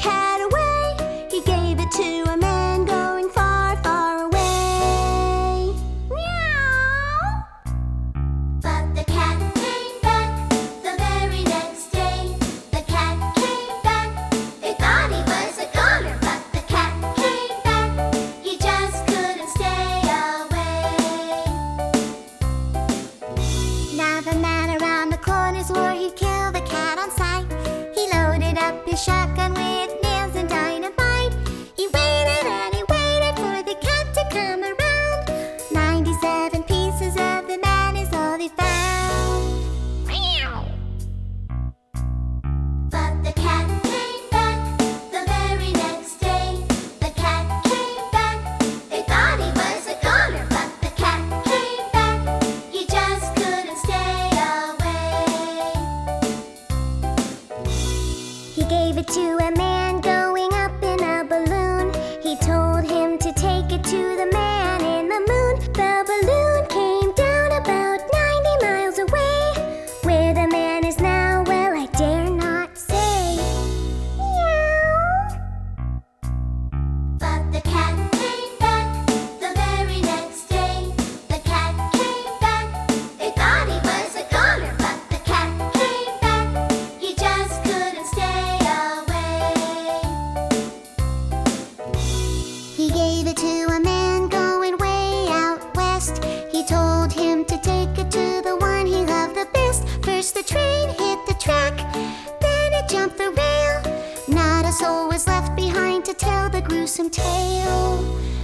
cat away. He gave it to a man going far, far away. Meow! But the cat came back the very next day. The cat came back. They thought he was a goner, but the cat came back. He just couldn't stay away. Now the man around the corner swore he'd kill the cat on sight. He loaded up his shotgun with nails and dynamite. He waited and he waited for the cat to come around. 97 pieces of the man is all he found. Meow! But the cat came back the very next day. The cat came back. They thought he was a goner, but the cat came back. He just couldn't stay away. He gave it to a man going up in a balloon. He told him to take it to the man in the moon. The balloon came down about 90 miles away. Where the man is now, well, I dare not say. Meow! But the cat came back the very next day. The cat came back. They thought he was a goner, but the cat came back. He just couldn't stay away. He gave it to a man going way out west. He told him to take it to the one he loved the best. First the train hit the track, then it jumped the rail. Not a soul was left behind to tell the gruesome tale.